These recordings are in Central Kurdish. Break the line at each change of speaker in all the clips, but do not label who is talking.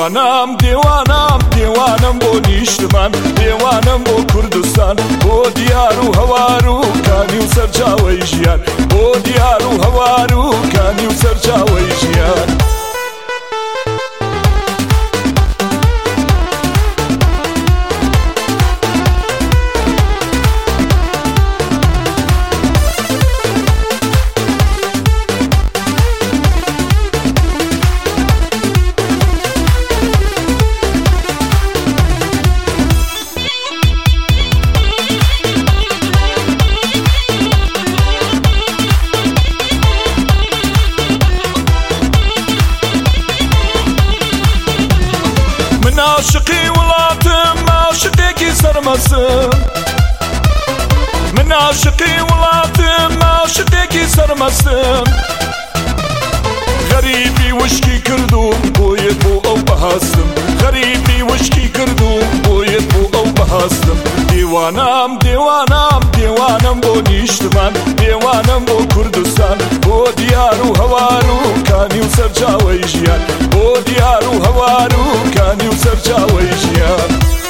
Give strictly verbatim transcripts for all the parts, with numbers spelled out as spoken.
دیوانم دیوانم دیوانم بۆ نیشتمان دیوانم بۆ کوردستان بۆ دیار و هەوار و کانی و سەرچاوەی ژیان بۆ دیار و هەوار و کانی و سەرچاوەی ژیان عاشقی وڵاتم عاشقێکی سەرمەسم من عاشقی وڵاتم عاشقێکی سەرمەسم غەریبی وشکی کردوم بۆیە بۆ ئەو بەهاستم غەریبی وشکی کردوم بۆیە بۆ ئەو بەهاستم دیوانم دیوانم دیوانم بۆ نیشتمان دیوانم بۆ کوردستان بۆ دیار و هەوار و کانی و سەرچاوەی ژیان بۆ دیار و هەوار و کانی و سەرچاوەی ژیان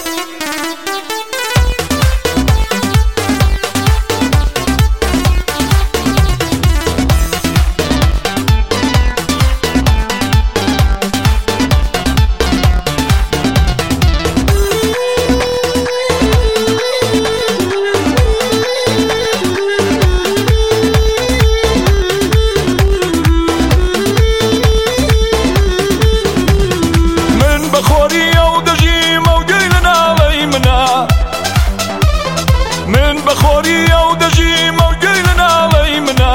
من بخۆری ئەو دەژیم ئەو گوێی لە ناڵەی منە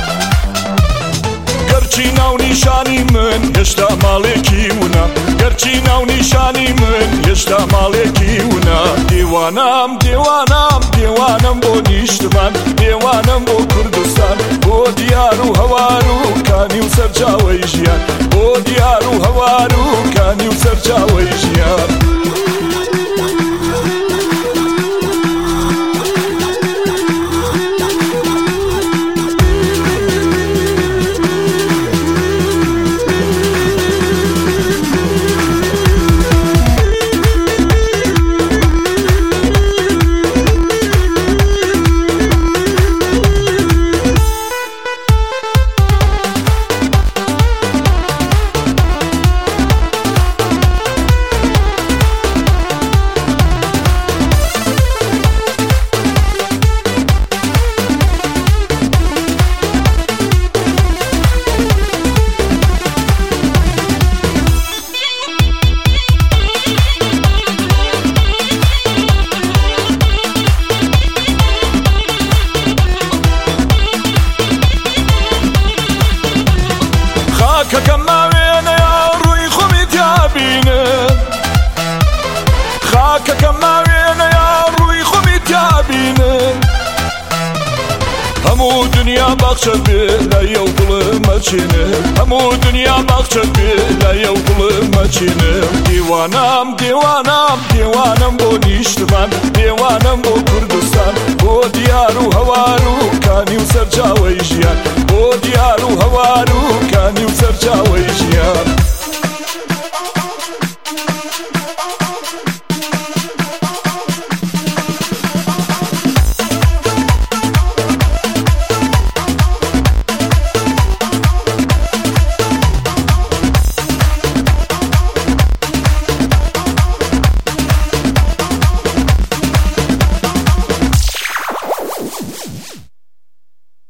گەرچی ناو نیشانی من هێشتا ماڵێکی ونا گەرچی ناو نیشانی من هێشتا ماڵێکی ونا دیوانم دیوانم دیوانم بۆ نیشتمان دیوانم بۆ کوردستان بۆ دیار و هەوار و کانی و سەرچاوەی ژیان بۆ دیار و هەوار و کانی و سەرچاوەی ژیان خاکەکەم ماوێنەیە ڕووی خۆمی تیابینە خاکەکەم ماوێنەیە ڕووی خۆمی تیابینە هەموو دنیا باخچە بێ لایەو گوڵم مەچێنە هەموو دنیا باخچە بێ لایەو گوڵم مەچێنە دیوانم دیوانم دیوانم بۆ نیشتمان دیوانم بۆ کوردستان بۆ دیار و هەوار و کانی و سەرچاوەی ژیان بۆ دیار و هەوار و کانی و سەرچاوەی ژیان